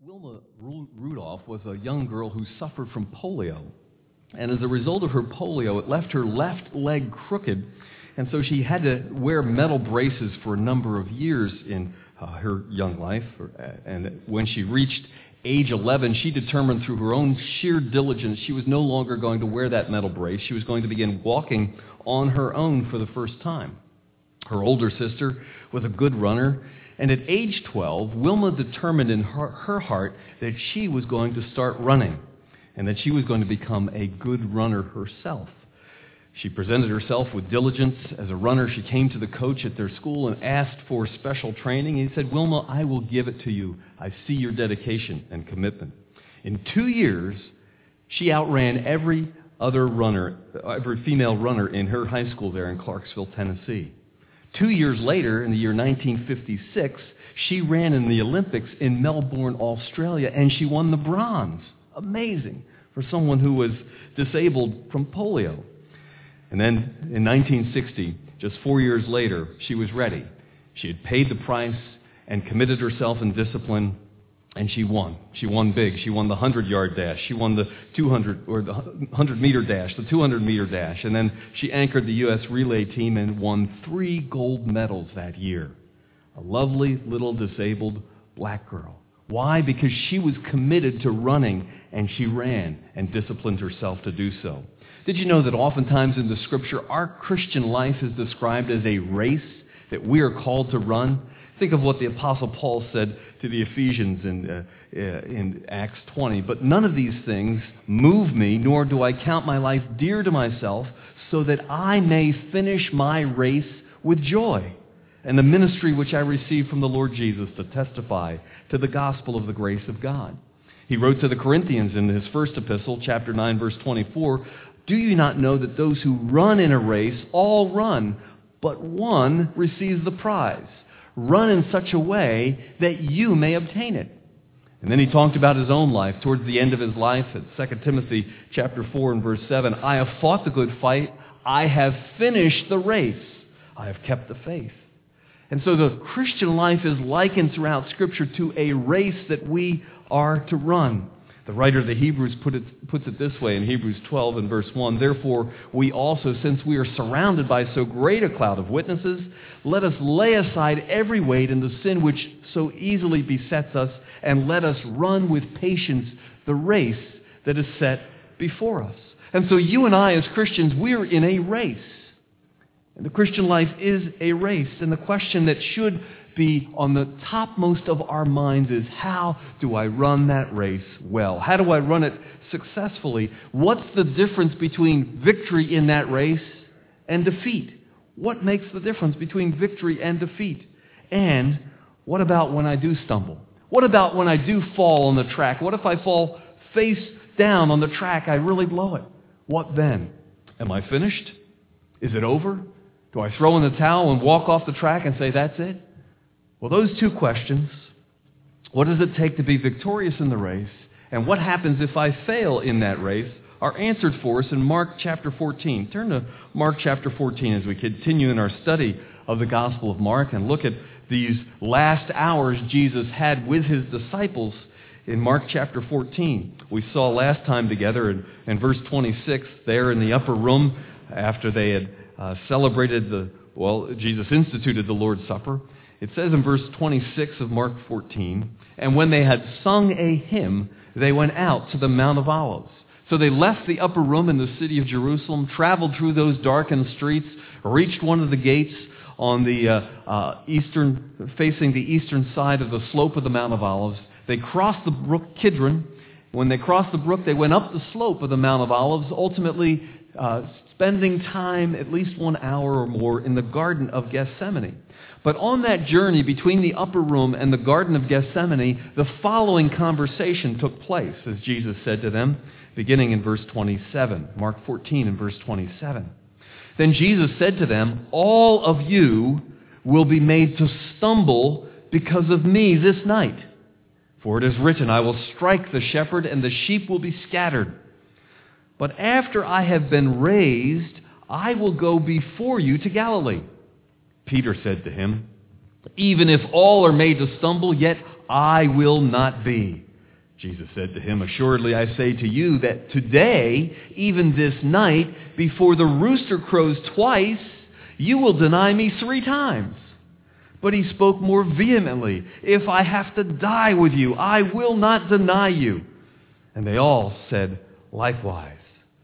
Wilma Rudolph was a young girl who suffered from polio. And as a result of her polio, it left her left leg crooked. And so she had to wear metal braces for a number of years in her young life. And when she reached age 11, she determined through her own sheer diligence she was no longer going to wear that metal brace. She was going to begin walking on her own for the first time. Her older sister was a good runner. And at age 12, Wilma determined in her heart that she was going to start running and that she was going to become a good runner herself. She presented herself with diligence as a runner. She came to the coach at their school and asked for special training. He said, "Wilma, I will give it to you. I see your dedication and commitment." In 2 years, she outran every female runner in her high school there in Clarksville, Tennessee. 2 years later, in the year 1956, she ran in the Olympics in Melbourne, Australia, and she won the bronze. Amazing for someone who was disabled from polio. And then in 1960, just 4 years later, she was ready. She had paid the price and committed herself in discipline, and she won. She won big. She won the 100-yard dash. She won the 100-meter dash, the 200-meter dash. And then she anchored the U.S. relay team and won 3 gold medals that year. A lovely little disabled black girl. Why? Because she was committed to running, and she ran and disciplined herself to do so. Did you know that oftentimes in the Scripture, our Christian life is described as a race that we are called to run? Think of what the Apostle Paul said to the Ephesians in Acts 20. "But none of these things move me, nor do I count my life dear to myself, so that I may finish my race with joy, and the ministry which I received from the Lord Jesus to testify to the gospel of the grace of God." He wrote to the Corinthians in his first epistle, chapter 9, verse 24, "Do you not know that those who run in a race all run, but one receives the prize? Run in such a way that you may obtain it." And then he talked about his own life towards the end of his life at 2 Timothy chapter 4 and verse 7. "I have fought the good fight. I have finished the race. I have kept the faith." And so the Christian life is likened throughout Scripture to a race that we are to run. The writer of the Hebrews puts it this way in Hebrews 12 and verse 1. "Therefore, we also, since we are surrounded by so great a cloud of witnesses, let us lay aside every weight and the sin which so easily besets us, and let us run with patience the race that is set before us." And so you and I as Christians, we're in a race. And the Christian life is a race. And the question that should be on the topmost of our minds is, how do I run that race well? How do I run it successfully? What's the difference between victory in that race and defeat? What makes the difference between victory and defeat? And what about when I do stumble? What about when I do fall on the track? What if I fall face down on the track? I really blow it. What then? Am I finished? Is it over? Do I throw in the towel and walk off the track and say, that's it? Well, those two questions, what does it take to be victorious in the race, and what happens if I fail in that race, are answered for us in Mark chapter 14. Turn to Mark chapter 14 as we continue in our study of the Gospel of Mark and look at these last hours Jesus had with his disciples in Mark chapter 14. We saw last time together in verse 26 there in the upper room after they had Jesus instituted the Lord's Supper. It says in verse 26 of Mark 14, "And when they had sung a hymn, they went out to the Mount of Olives. So they left the upper room in the city of Jerusalem, traveled through those darkened streets, reached one of the gates on the facing the eastern side of the slope of the Mount of Olives. They crossed the brook Kidron. When they crossed the brook, they went up the slope of the Mount of Olives, ultimately spending time, at least 1 hour or more, in the Garden of Gethsemane. But on that journey between the upper room and the Garden of Gethsemane, the following conversation took place, as Jesus said to them, beginning in verse 27, Mark 14 and verse 27. "Then Jesus said to them, 'All of you will be made to stumble because of me this night. For it is written, I will strike the shepherd, and the sheep will be scattered. But after I have been raised, I will go before you to Galilee.' Peter said to him, 'Even if all are made to stumble, yet I will not be.' Jesus said to him, "Assuredly I say to you that today, even this night, before the rooster crows twice, you will deny me 3 times." But he spoke more vehemently, "If I have to die with you, I will not deny you." And they all said likewise.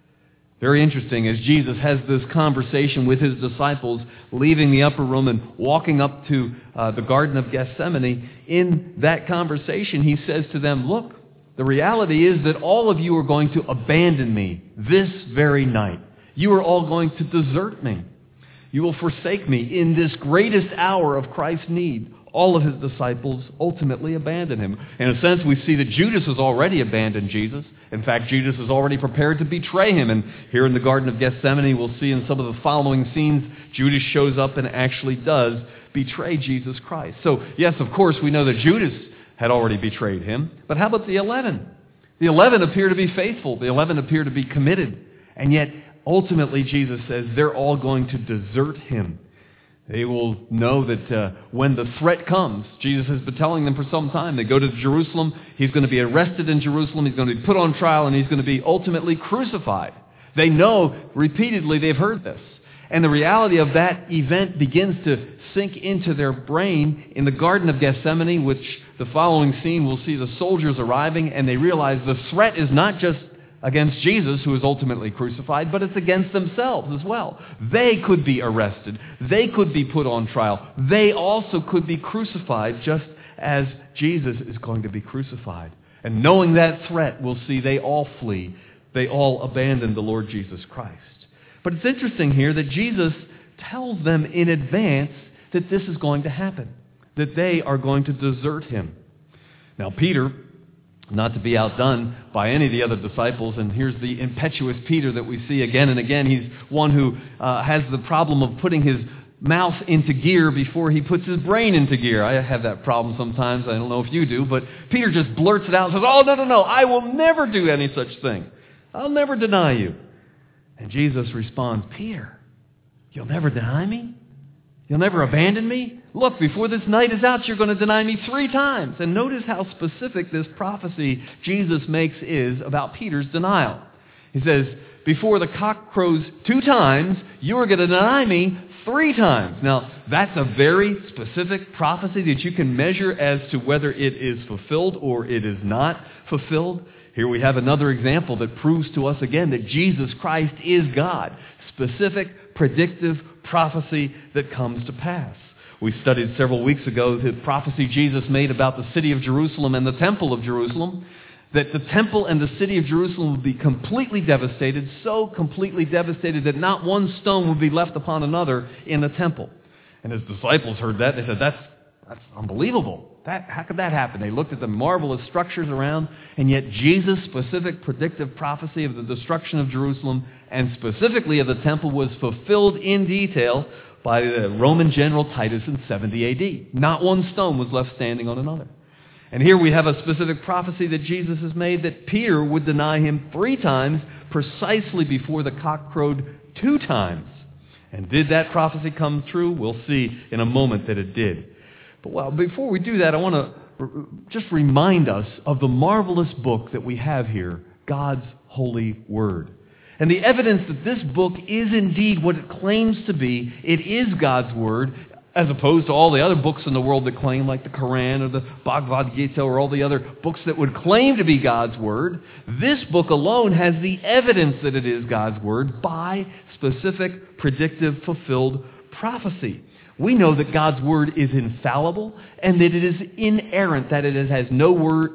Very interesting, as Jesus has this conversation with his disciples, leaving the upper room and walking up to the Garden of Gethsemane, in that conversation he says to them, "Look, the reality is that all of you are going to abandon me this very night. You are all going to desert me. You will forsake me in this greatest hour of Christ's need." All of his disciples ultimately abandon him. In a sense, we see that Judas has already abandoned Jesus. In fact, Judas is already prepared to betray him. And here in the Garden of Gethsemane, we'll see in some of the following scenes, Judas shows up and actually does betray Jesus Christ. So, yes, of course, we know that Judas had already betrayed him. But how about the 11? The 11 appear to be faithful. The 11 appear to be committed. And yet, ultimately, Jesus says they're all going to desert him. They will know that when the threat comes, Jesus has been telling them for some time, they go to Jerusalem, he's going to be arrested in Jerusalem, he's going to be put on trial, and he's going to be ultimately crucified. They know repeatedly, they've heard this. And the reality of that event begins to sink into their brain in the Garden of Gethsemane, which the following scene we'll see the soldiers arriving, and they realize the threat is not just against Jesus, who is ultimately crucified, but it's against themselves as well. They could be arrested. They could be put on trial. They also could be crucified, just as Jesus is going to be crucified. And knowing that threat, we'll see they all flee. They all abandon the Lord Jesus Christ. But it's interesting here that Jesus tells them in advance that this is going to happen, that they are going to desert him. Now, Peter, not to be outdone by any of the other disciples, and here's the impetuous Peter that we see again and again. He's one who has the problem of putting his mouth into gear before he puts his brain into gear. I have that problem sometimes. I don't know if you do, but Peter just blurts it out and says, "Oh, no, I will never do any such thing. I'll never deny you." And Jesus responds, "Peter, you'll never deny me? You'll never abandon me? Look, before this night is out, you're going to deny me 3 times. And notice how specific this prophecy Jesus makes is about Peter's denial. He says, before the cock crows 2 times, you are going to deny me 3 times. Now, that's a very specific prophecy that you can measure as to whether it is fulfilled or it is not fulfilled. Here we have another example that proves to us again that Jesus Christ is God. Specific, predictive prophecy that comes to pass. We studied several weeks ago the prophecy Jesus made about the city of Jerusalem and the temple of Jerusalem, that the temple and the city of Jerusalem would be completely devastated, so completely devastated that not one stone would be left upon another in the temple. And his disciples heard that. They said, that's unbelievable. How could that happen? They looked at the marvelous structures around, and yet Jesus' specific predictive prophecy of the destruction of Jerusalem and specifically of the temple was fulfilled in detail by the Roman general Titus in 70 A.D. Not one stone was left standing on another. And here we have a specific prophecy that Jesus has made that Peter would deny him 3 times precisely before the cock crowed 2 times. And did that prophecy come true? We'll see in a moment that it did. But well, before we do that, I want to just remind us of the marvelous book that we have here, God's holy word. And the evidence that this book is indeed what it claims to be, it is God's word, as opposed to all the other books in the world that claim, like the Quran or the Bhagavad Gita or all the other books that would claim to be God's word. This book alone has the evidence that it is God's word by specific, predictive, fulfilled prophecy. We know that God's word is infallible and that it is inerrant, that it has no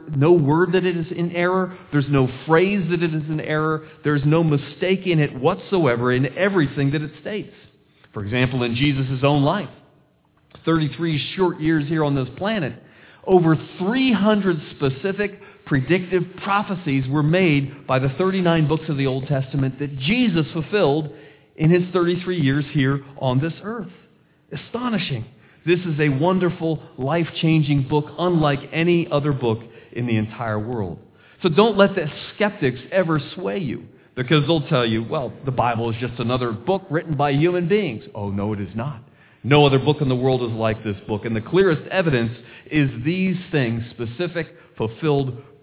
word that it is in error. There's no phrase that it is in error. There's no mistake in it whatsoever in everything that it states. For example, in Jesus' own life, 33 short years here on this planet, over 300 specific predictive prophecies were made by the 39 books of the Old Testament that Jesus fulfilled in his 33 years here on this earth. Astonishing. This is a wonderful, life-changing book, unlike any other book in the entire world. So don't let the skeptics ever sway you, because they'll tell you, well, the Bible is just another book written by human beings. Oh, no, it is not. No other book in the world is like this book. And the clearest evidence is these things, specific, fulfilled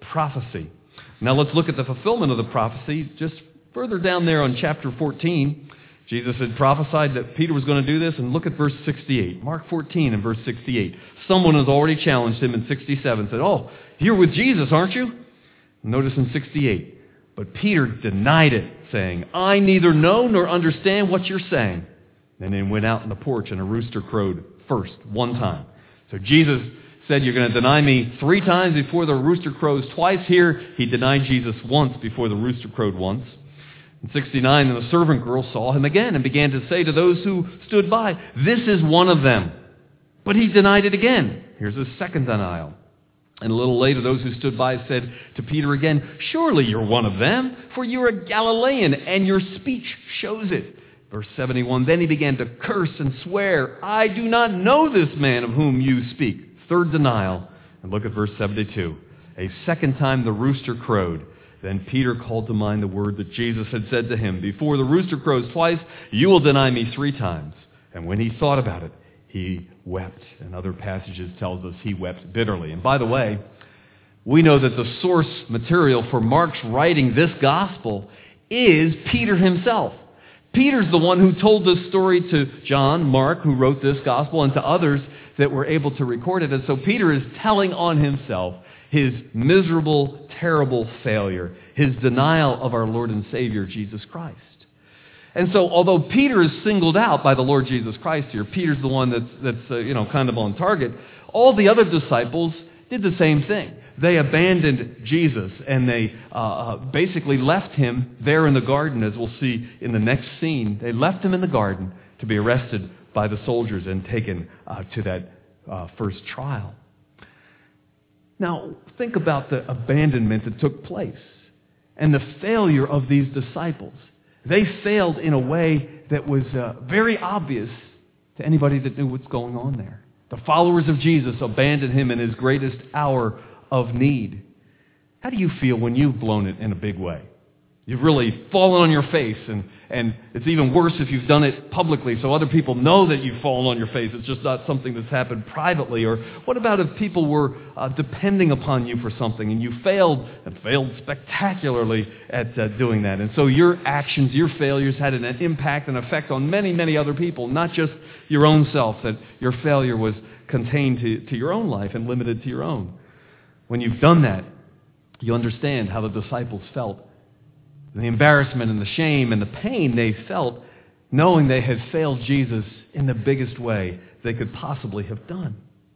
prophecy. Now let's look at the fulfillment of the prophecy just further down there on chapter 14. Jesus had prophesied that Peter was going to do this, and look at verse 68. Mark 14 and verse 68. Someone has already challenged him in 67, said, "Oh, you're with Jesus, aren't you?" Notice in 68, but Peter denied it, saying, "I neither know nor understand what you're saying." And then went out on the porch, and a rooster crowed first, one time. So Jesus said, "You're going to deny me 3 times before the rooster crows twice." Here, he denied Jesus once before the rooster crowed once. In 69, and the servant girl saw him again and began to say to those who stood by, "This is one of them." But he denied it again. Here's his second denial. And a little later, those who stood by said to Peter again, "Surely you're one of them, for you're a Galilean, and your speech shows it." Verse 71, then he began to curse and swear, "I do not know this man of whom you speak." Third denial. And look at verse 72. A second time the rooster crowed. Then Peter called to mind the word that Jesus had said to him, "Before the rooster crows twice, you will deny me 3 times. And when he thought about it, he wept. And other passages tells us he wept bitterly. And by the way, we know that the source material for Mark's writing this gospel is Peter himself. Peter's the one who told this story to John, Mark, who wrote this gospel, and to others that were able to record it. And so Peter is telling on himself his miserable, terrible failure, his denial of our Lord and Savior, Jesus Christ. And so, although Peter is singled out by the Lord Jesus Christ here, Peter's the one that's kind of on target, all the other disciples did the same thing. They abandoned Jesus, and they basically left him there in the garden, as we'll see in the next scene. They left him in the garden to be arrested by the soldiers and taken to that first trial. Now, think about the abandonment that took place and the failure of these disciples. They failed in a way that was very obvious to anybody that knew what's going on there. The followers of Jesus abandoned him in his greatest hour of need. How do you feel when you've blown it in a big way? You've really fallen on your face, and it's even worse if you've done it publicly so other people know that you've fallen on your face. It's just not something that's happened privately. Or what about if people were depending upon you for something and you failed spectacularly at doing that? And so your actions, your failures had an impact and effect on many, many other people, not just your own self, that your failure was contained to your own life and limited to your own. When you've done that, you understand how the disciples felt. The embarrassment and the shame and the pain they felt knowing they had failed Jesus in the biggest way they could possibly have done.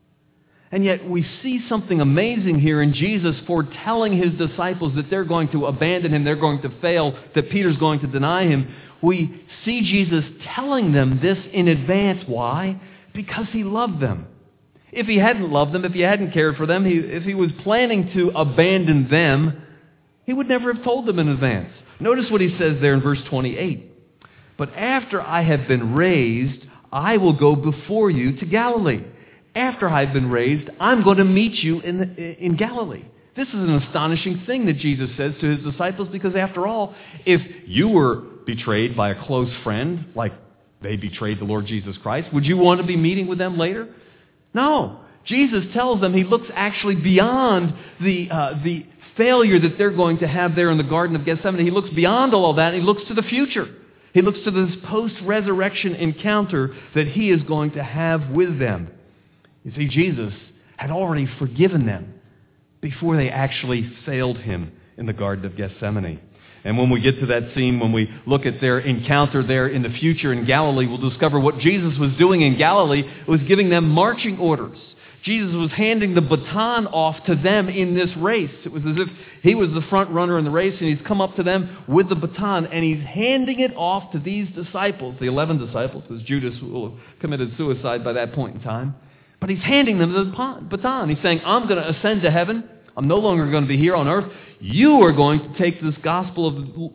And yet we see something amazing here in Jesus foretelling his disciples that they're going to abandon him, they're going to fail, that Peter's going to deny him. We see Jesus telling them this in advance. Why? Because he loved them. If he hadn't loved them, if he hadn't cared for them, if he was planning to abandon them, he would never have told them in advance. Notice what he says there in verse 28. But after I have been raised, I will go before you to Galilee. After I've been raised, I'm going to meet you in Galilee. This is an astonishing thing that Jesus says to his disciples, because after all, if you were betrayed by a close friend, like they betrayed the Lord Jesus Christ, would you want to be meeting with them later? No. Jesus tells them he looks actually beyond the failure that they're going to have there in the Garden of Gethsemane. He looks beyond all of that, and he looks to the future. He looks to this post-resurrection encounter that he is going to have with them. You see, Jesus had already forgiven them before they actually failed him in the Garden of Gethsemane. And when we get to that scene, when we look at their encounter there in the future in Galilee, we'll discover what Jesus was doing in Galilee was giving them marching orders. Jesus was handing the baton off to them in this race. It was as if he was the front runner in the race, and he's come up to them with the baton, and he's handing it off to these disciples, the 11 disciples, because Judas will have committed suicide by that point in time. But he's handing them the baton. He's saying, I'm going to ascend to heaven. I'm no longer going to be here on earth. You are going to take this gospel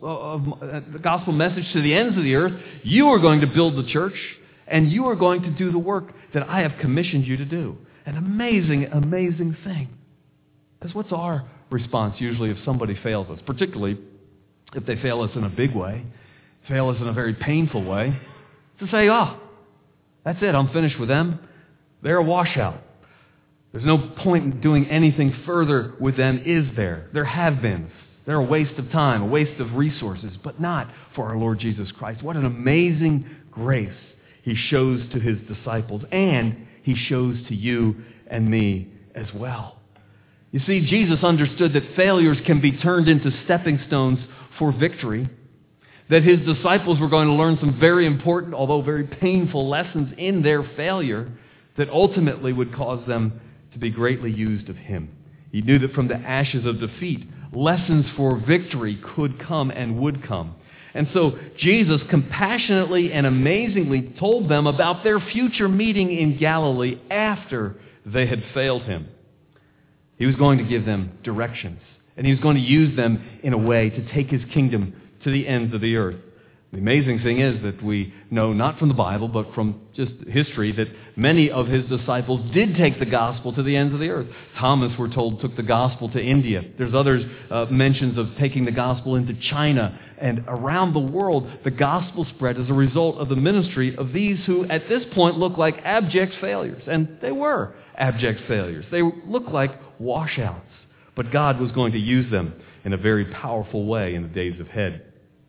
the gospel message to the ends of the earth. You are going to build the church, and you are going to do the work that I have commissioned you to do. An amazing, amazing thing. Because what's our response usually if somebody fails us, particularly if they fail us in a big way, fail us in a very painful way, to say, oh, that's it, I'm finished with them. They're a washout. There's no point in doing anything further with them, is there? There have been. They're a waste of time, a waste of resources, but not for our Lord Jesus Christ. What an amazing grace He shows to His disciples, and He shows to you and me as well. You see, Jesus understood that failures can be turned into stepping stones for victory, that His disciples were going to learn some very important, although very painful lessons in their failure that ultimately would cause them to be greatly used of Him. He knew that from the ashes of defeat, lessons for victory could come and would come. And so Jesus compassionately and amazingly told them about their future meeting in Galilee after they had failed Him. He was going to give them directions, and He was going to use them in a way to take His kingdom to the ends of the earth. The amazing thing is that we know, not from the Bible, but from just history, that many of His disciples did take the gospel to the ends of the earth. Thomas, we're told, took the gospel to India. There's others mentions of taking the gospel into China. And around the world, the gospel spread as a result of the ministry of these who, at this point, look like abject failures. And they were abject failures. They looked like washouts. But God was going to use them in a very powerful way in the days ahead.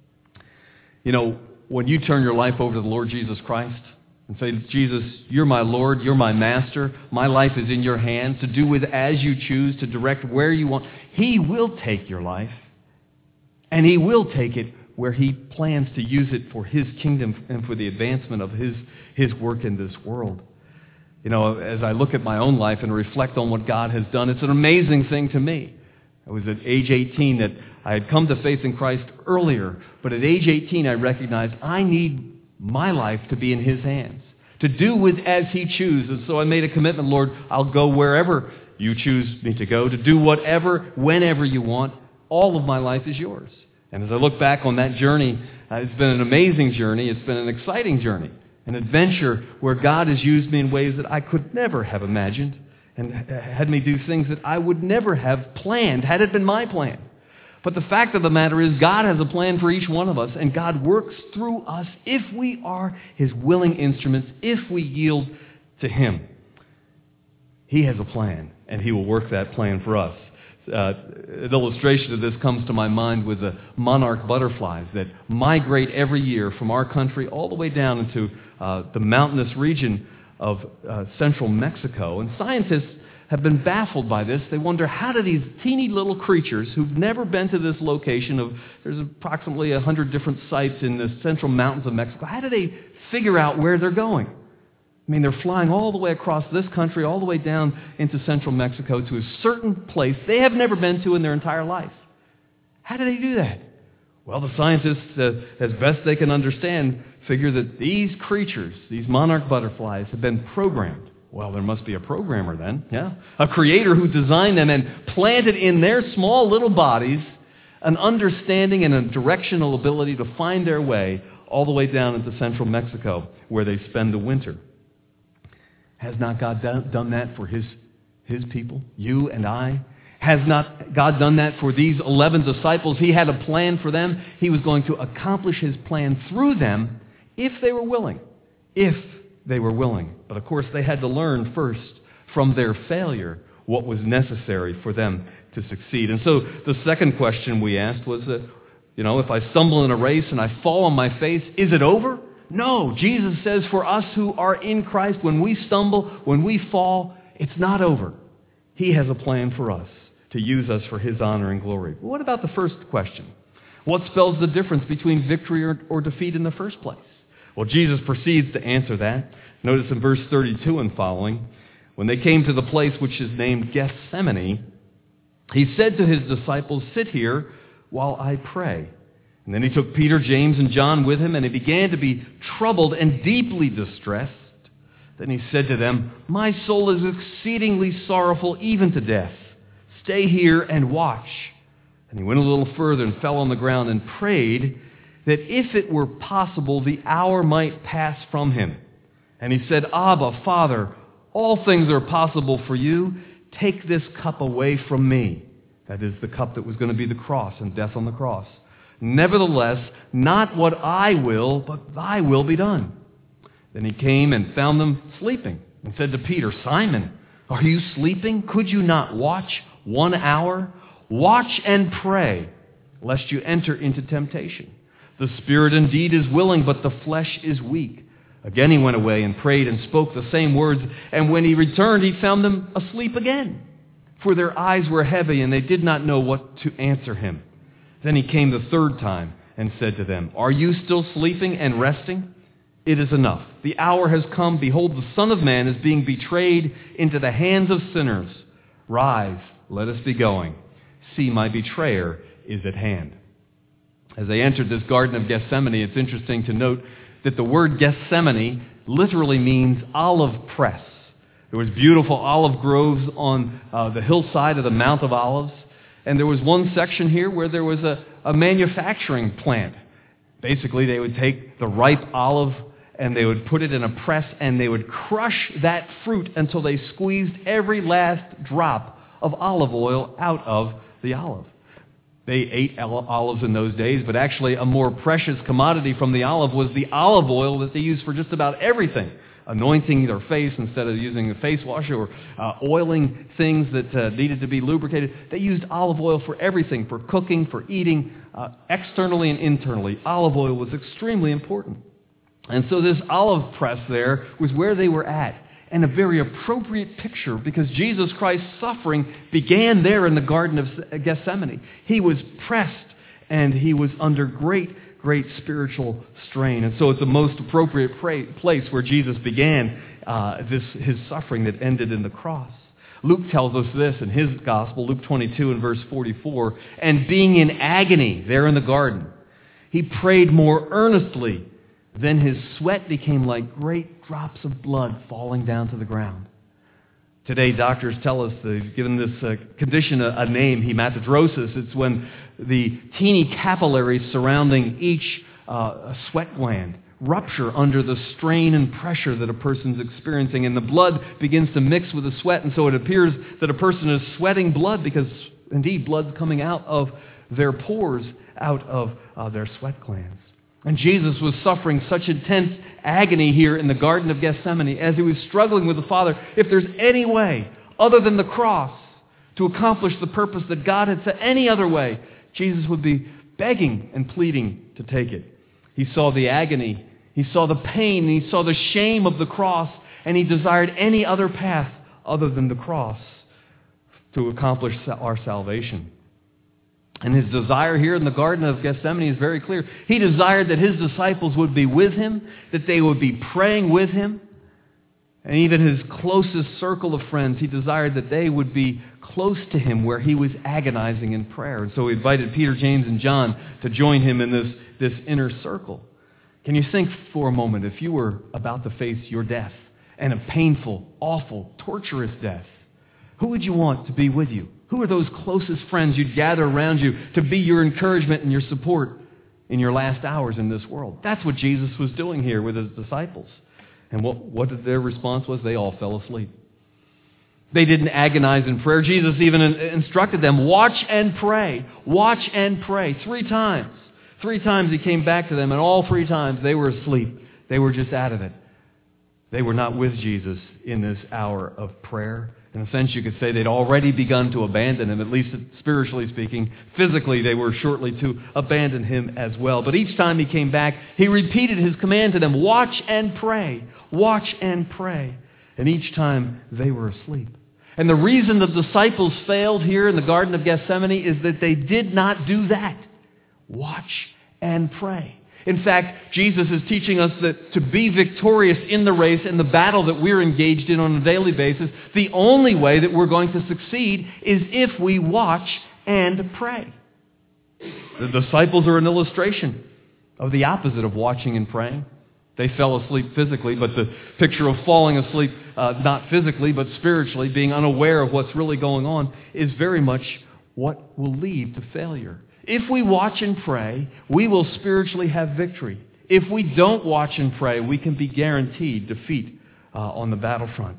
You know, when you turn your life over to the Lord Jesus Christ and say, Jesus, you're my Lord, you're my master, my life is in your hands to do with as you choose, to direct where you want, He will take your life, and He will take it where He plans to use it for His kingdom and for the advancement of His work in this world. You know, as I look at my own life and reflect on what God has done, it's an amazing thing to me. I was at age 18 that I had come to faith in Christ earlier, but at age 18 I recognized I need my life to be in His hands, to do with as He chooses. So I made a commitment, Lord, I'll go wherever you choose me to go, to do whatever, whenever you want. All of my life is yours. And as I look back on that journey, it's been an amazing journey. It's been an exciting journey, an adventure where God has used me in ways that I could never have imagined, and had me do things that I would never have planned had it been my plan. But the fact of the matter is, God has a plan for each one of us, and God works through us if we are His willing instruments, if we yield to Him. He has a plan, and He will work that plan for us. An illustration of this comes to my mind with the monarch butterflies that migrate every year from our country all the way down into the mountainous region of central Mexico. And scientists have been baffled by this. They wonder, how do these teeny little creatures who've never been to this location there's approximately 100 different sites in the central mountains of Mexico, how do they figure out where they're going? I mean, they're flying all the way across this country, all the way down into central Mexico to a certain place they have never been to in their entire life. How do they do that? Well, the scientists, as best they can understand, figure that these creatures, these monarch butterflies, have been programmed. Well, there must be a programmer then, yeah? A creator who designed them and planted in their small little bodies an understanding and a directional ability to find their way all the way down into central Mexico where they spend the winter. Has not God done that for His people, you and I? Has not God done that for these 11 disciples? He had a plan for them. He was going to accomplish His plan through them if they were willing. If they were willing. But of course, they had to learn first from their failure what was necessary for them to succeed. And so the second question we asked was, if I stumble in a race and I fall on my face, is it over? No, Jesus says for us who are in Christ, when we stumble, when we fall, it's not over. He has a plan for us to use us for His honor and glory. But what about the first question? What spells the difference between victory or defeat in the first place? Well, Jesus proceeds to answer that. Notice in verse 32 and following, when they came to the place which is named Gethsemane, He said to His disciples, "Sit here while I pray." And then He took Peter, James, and John with Him, and He began to be troubled and deeply distressed. Then He said to them, "My soul is exceedingly sorrowful, even to death. Stay here and watch." And He went a little further and fell on the ground and prayed that if it were possible, the hour might pass from Him. And He said, "Abba, Father, all things are possible for you. Take this cup away from me." That is the cup that was going to be the cross and death on the cross. "Nevertheless, not what I will, but Thy will be done." Then He came and found them sleeping and said to Peter, "Simon, Are you sleeping? Could you not watch 1 hour? Watch and pray, lest you enter into temptation. The spirit indeed is willing, but the flesh is weak." Again he went away and prayed and spoke the same words, and when he returned, he found them asleep again, for their eyes were heavy, and they did not know what to answer him. Then he came the third time and said to them, "Are you still sleeping and resting? It is enough. The hour has come. Behold, the Son of Man is being betrayed into the hands of sinners. Rise, let us be going. See, my betrayer is at hand." As they entered this Garden of Gethsemane, it's interesting to note that the word Gethsemane literally means olive press. There was beautiful olive groves on the hillside of the Mount of Olives. And there was one section here where there was a manufacturing plant. Basically, they would take the ripe olive and they would put it in a press and they would crush that fruit until they squeezed every last drop of olive oil out of the olive. They ate olives in those days, but actually a more precious commodity from the olive was the olive oil that they used for just about everything. Anointing their face instead of using a face wash, or oiling things that needed to be lubricated. They used olive oil for everything, for cooking, for eating, externally and internally. Olive oil was extremely important. And so this olive press there was where they were at. And a very appropriate picture, because Jesus Christ's suffering began there in the Garden of Gethsemane. He was pressed and he was under great spiritual strain. And so it's the most appropriate place where Jesus began his suffering that ended in the cross. Luke tells us this in his gospel, Luke 22 and verse 44, "And being in agony there in the garden, he prayed more earnestly. Then his sweat became like great drops of blood falling down to the ground." Today, doctors tell us they've given this condition a name, hematidrosis. It's when the teeny capillaries surrounding each sweat gland rupture under the strain and pressure that a person's experiencing, and the blood begins to mix with the sweat, and so it appears that a person is sweating blood because, indeed, blood's coming out of their pores, out of their sweat glands. And Jesus was suffering such intense agony here in the Garden of Gethsemane as he was struggling with the Father. If there's any way other than the cross to accomplish the purpose that God had set, any other way, Jesus would be begging and pleading to take it. He saw the agony, he saw the pain, and he saw the shame of the cross, and he desired any other path other than the cross to accomplish our salvation. And his desire here in the Garden of Gethsemane is very clear. He desired that his disciples would be with him, that they would be praying with him. And even his closest circle of friends, he desired that they would be close to him where he was agonizing in prayer. And so he invited Peter, James, and John to join him in this inner circle. Can you think for a moment, if you were about to face your death, and a painful, awful, torturous death, who would you want to be with you? Who are those closest friends you'd gather around you to be your encouragement and your support in your last hours in this world? That's what Jesus was doing here with his disciples. And what their response was? They all fell asleep. They didn't agonize in prayer. Jesus even instructed them, watch and pray. Watch and pray. 3 times. 3 times he came back to them, and all 3 times they were asleep. They were just out of it. They were not with Jesus in this hour of prayer. In a sense, you could say they'd already begun to abandon him, at least spiritually speaking. Physically, they were shortly to abandon him as well. But each time he came back, he repeated his command to them, watch and pray, watch and pray. And each time they were asleep. And the reason the disciples failed here in the Garden of Gethsemane is that they did not do that. Watch and pray. In fact, Jesus is teaching us that to be victorious in the race, in the battle that we're engaged in on a daily basis, the only way that we're going to succeed is if we watch and pray. The disciples are an illustration of the opposite of watching and praying. They fell asleep physically, but the picture of falling asleep, not physically, but spiritually, being unaware of what's really going on, is very much what will lead to failure. If we watch and pray, we will spiritually have victory. If we don't watch and pray, we can be guaranteed defeat on the battlefront.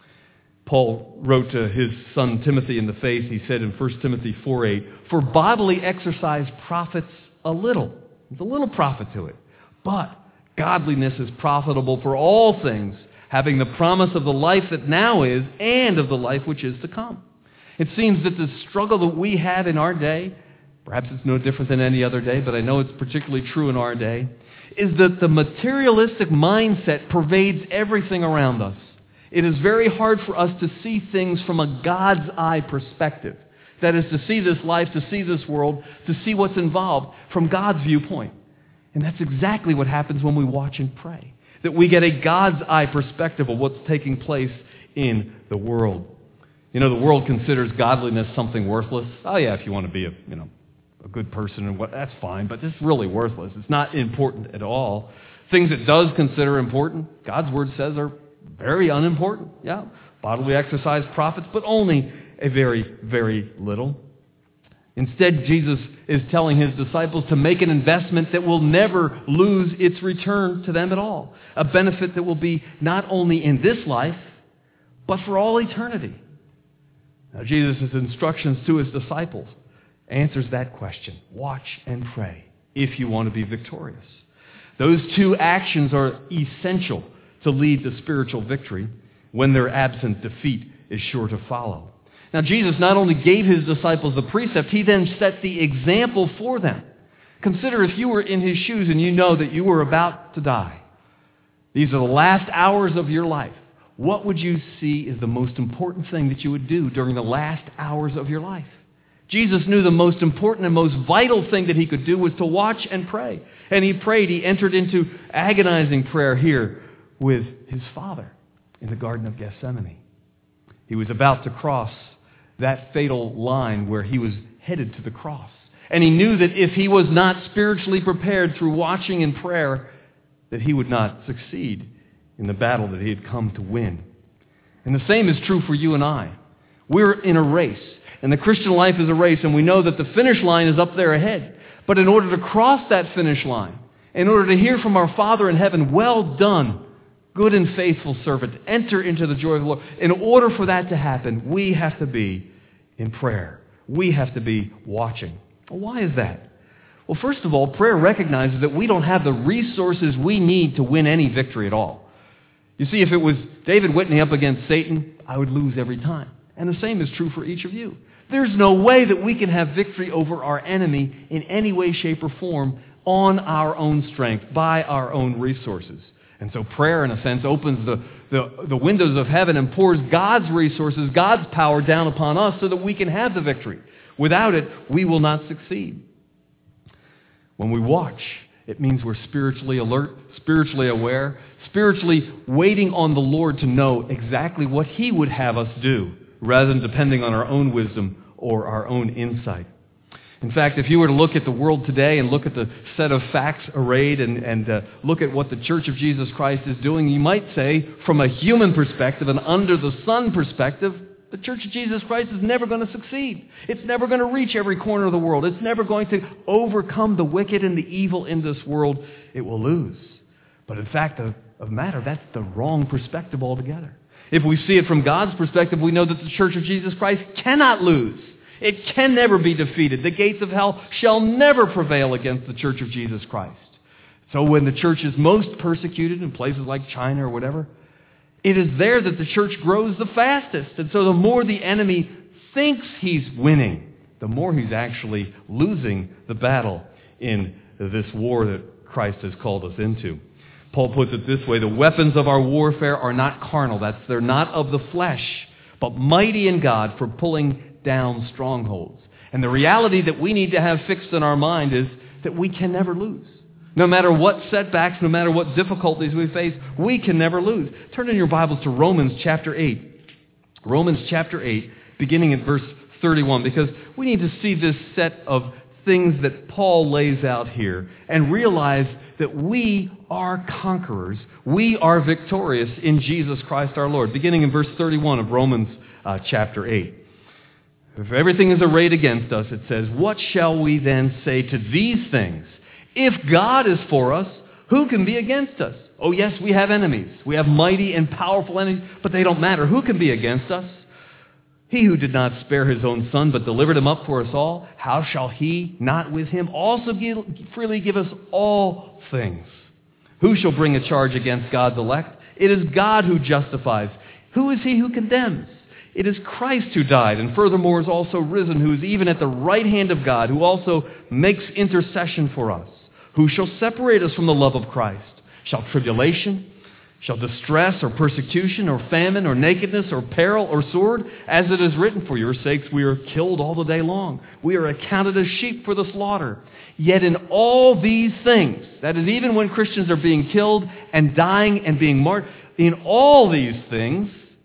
Paul wrote to his son Timothy in the faith, he said in 1 Timothy 4:8, "For bodily exercise profits a little." There's a little profit to it. "But godliness is profitable for all things, having the promise of the life that now is and of the life which is to come. It seems that the struggle that we have in our day, perhaps it's no different than any other day, but I know it's particularly true in our day, is that the materialistic mindset pervades everything around us. It is very hard for us to see things from a God's eye perspective. That is, to see this life, to see this world, to see what's involved from God's viewpoint. And that's exactly what happens when we watch and pray. That we get a God's eye perspective of what's taking place in the world. You know, the world considers godliness something worthless. Oh yeah, if you want to be a good person, and that's fine, but it's really worthless. It's not important at all. Things it does consider important, God's Word says, are very unimportant. Yeah, bodily exercise profits, but only a very, very little. Instead, Jesus is telling his disciples to make an investment that will never lose its return to them at all. A benefit that will be not only in this life, but for all eternity. Now, Jesus' instructions to his disciples answers that question. Watch and pray if you want to be victorious. Those two actions are essential to lead to spiritual victory. When they're absent, defeat is sure to follow. Now, Jesus not only gave his disciples the precept, he then set the example for them. Consider if you were in his shoes and you know that you were about to die. These are the last hours of your life. What would you see is the most important thing that you would do during the last hours of your life? Jesus knew the most important and most vital thing that he could do was to watch and pray. And he prayed. He entered into agonizing prayer here with his Father in the Garden of Gethsemane. He was about to cross that fatal line where he was headed to the cross. And he knew that if he was not spiritually prepared through watching and prayer, that he would not succeed in the battle that he had come to win. And the same is true for you and I. We're in a race, and the Christian life is a race, and we know that the finish line is up there ahead. But in order to cross that finish line, in order to hear from our Father in heaven, well done, good and faithful servant, enter into the joy of the Lord. In order for that to happen, we have to be in prayer. We have to be watching. Well, why is that? Well, first of all, prayer recognizes that we don't have the resources we need to win any victory at all. You see, if it was David Whitney up against Satan, I would lose every time. And the same is true for each of you. There's no way that we can have victory over our enemy in any way, shape, or form on our own strength, by our own resources. And so prayer, in a sense, opens the windows of heaven and pours God's resources, God's power down upon us so that we can have the victory. Without it, we will not succeed. When we watch, it means we're spiritually alert, spiritually aware, spiritually waiting on the Lord to know exactly what He would have us do, rather than depending on our own wisdom or our own insight. In fact, if you were to look at the world today and look at the set of facts arrayed and look at what the Church of Jesus Christ is doing, you might say, from a human perspective, an under-the-sun perspective, the Church of Jesus Christ is never going to succeed. It's never going to reach every corner of the world. It's never going to overcome the wicked and the evil in this world. It will lose. But in fact, of the matter, that's the wrong perspective altogether. If we see it from God's perspective, we know that the Church of Jesus Christ cannot lose. It can never be defeated. The gates of hell shall never prevail against the Church of Jesus Christ. So when the church is most persecuted in places like China or whatever, it is there that the church grows the fastest. And so the more the enemy thinks he's winning, the more he's actually losing the battle in this war that Christ has called us into. Paul puts it this way: the weapons of our warfare are not carnal. They're not of the flesh, but mighty in God for pulling down strongholds. And the reality that we need to have fixed in our mind is that we can never lose. No matter what setbacks, no matter what difficulties we face, we can never lose. Turn in your Bibles to Romans chapter 8. Romans chapter 8, beginning at verse 31, because we need to see this set of things that Paul lays out here and realize that we are conquerors. We are victorious in Jesus Christ our Lord. Beginning in verse 31 of Romans chapter 8. If everything is arrayed against us, it says, what shall we then say to these things? If God is for us, who can be against us? Oh yes, we have enemies. We have mighty and powerful enemies, but they don't matter. Who can be against us? He who did not spare his own son, but delivered him up for us all, how shall he not with him also freely give us all things? Who shall bring a charge against God's elect? It is God who justifies. Who is he who condemns? It is Christ who died, and furthermore is also risen, who is even at the right hand of God, who also makes intercession for us. Who shall separate us from the love of Christ? Shall tribulation, shall distress, or persecution, or famine, or nakedness, or peril, or sword? As it is written, for your sakes we are killed all the day long. We are accounted as sheep for the slaughter. Yet in all these things, that is, even when Christians are being killed and dying and being martyred, in all these things,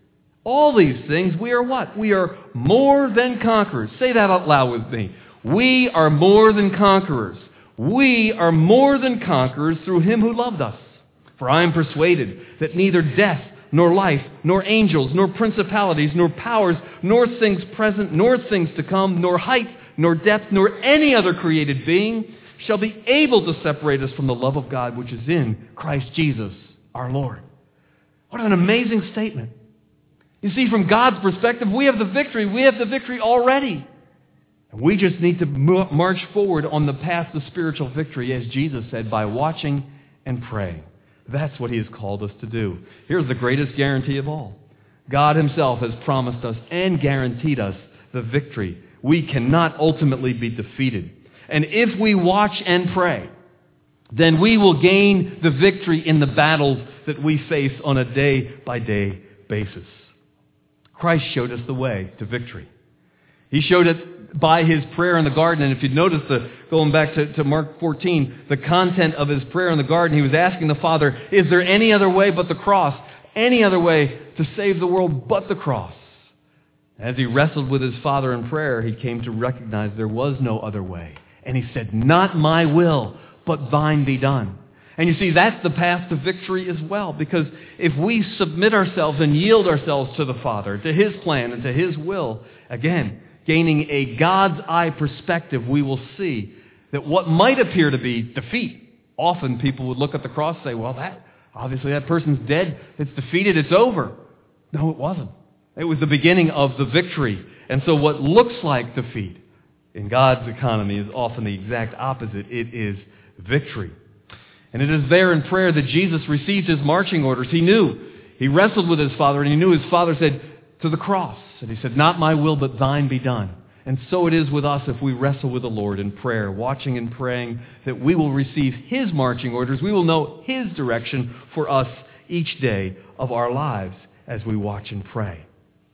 we are what? We are more than conquerors. Say that out loud with me. We are more than conquerors. We are more than conquerors through him who loved us. For I am persuaded that neither death, nor life, nor angels, nor principalities, nor powers, nor things present, nor things to come, nor height, nor depth, nor any other created being shall be able to separate us from the love of God which is in Christ Jesus our Lord. What an amazing statement. You see, from God's perspective, we have the victory. We have the victory already. And we just need to march forward on the path to spiritual victory, as Jesus said, by watching and praying. That's what he has called us to do. Here's the greatest guarantee of all. God himself has promised us and guaranteed us the victory. We cannot ultimately be defeated. And if we watch and pray, then we will gain the victory in the battles that we face on a day-by-day basis. Christ showed us the way to victory. He showed it by his prayer in the garden. And if you notice, going back to Mark 14, the content of his prayer in the garden, he was asking the Father, is there any other way but the cross? Any other way to save the world but the cross? As he wrestled with his Father in prayer, he came to recognize there was no other way. And he said, not my will, but thine be done. And you see, that's the path to victory as well, because if we submit ourselves and yield ourselves to the Father, to his plan and to his will, again, gaining a God's eye perspective, we will see that what might appear to be defeat, often people would look at the cross and say, well, obviously that person's dead, it's defeated, it's over. No, it wasn't. It was the beginning of the victory. And so what looks like defeat in God's economy is often the exact opposite. It is victory. And it is there in prayer that Jesus received his marching orders. He knew. He wrestled with his Father, and he knew his Father said, to the cross. And he said, not my will, but thine be done. And so it is with us if we wrestle with the Lord in prayer, watching and praying, that we will receive his marching orders. We will know his direction for us each day of our lives as we watch and pray.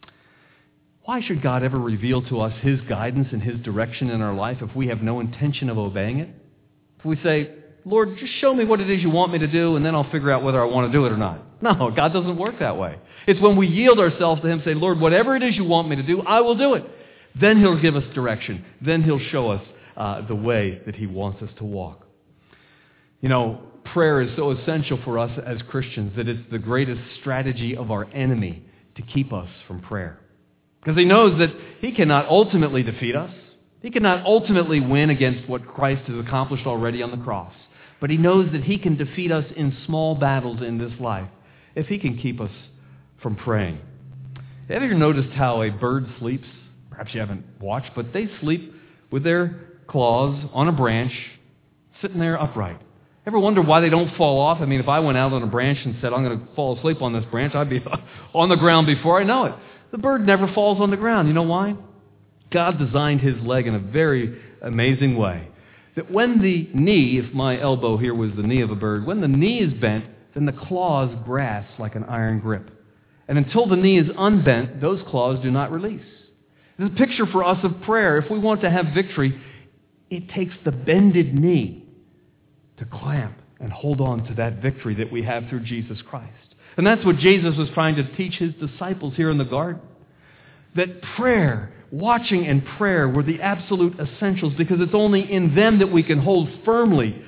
Why should God ever reveal to us his guidance and his direction in our life if we have no intention of obeying it? If we say, Lord, just show me what it is you want me to do, and then I'll figure out whether I want to do it or not. No, God doesn't work that way. It's when we yield ourselves to him, say, Lord, whatever it is you want me to do, I will do it. Then he'll give us direction. Then he'll show us the way that he wants us to walk. You know, prayer is so essential for us as Christians that it's the greatest strategy of our enemy to keep us from prayer. Because he knows that he cannot ultimately defeat us. He cannot ultimately win against what Christ has accomplished already on the cross. But he knows that he can defeat us in small battles in this life if he can keep us from praying. Have you ever noticed how a bird sleeps? Perhaps you haven't watched, but they sleep with their claws on a branch, sitting there upright. Ever wonder why they don't fall off? I mean, if I went out on a branch and said, I'm going to fall asleep on this branch, I'd be on the ground before I know it. The bird never falls on the ground. You know why? God designed his leg in a very amazing way. That when the knee, if my elbow here was the knee of a bird, when the knee is bent, then the claws grasp like an iron grip. And until the knee is unbent, those claws do not release. This is a picture for us of prayer. If we want to have victory, it takes the bended knee to clamp and hold on to that victory that we have through Jesus Christ. And that's what Jesus was trying to teach his disciples here in the garden. That prayer, watching and prayer were the absolute essentials, because it's only in them that we can hold firmly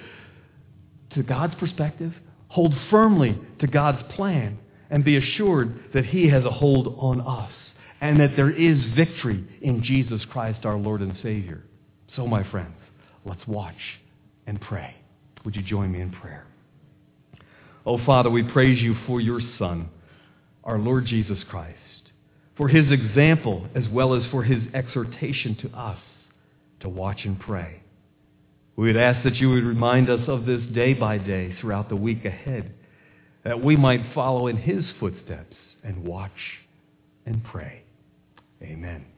to God's perspective, hold firmly to God's plan, and be assured that he has a hold on us and that there is victory in Jesus Christ, our Lord and Savior. So, my friends, let's watch and pray. Would you join me in prayer? Oh, Father, we praise you for your Son, our Lord Jesus Christ, for his example as well as for his exhortation to us to watch and pray. We would ask that you would remind us of this day by day throughout the week ahead, that we might follow in his footsteps and watch and pray. Amen.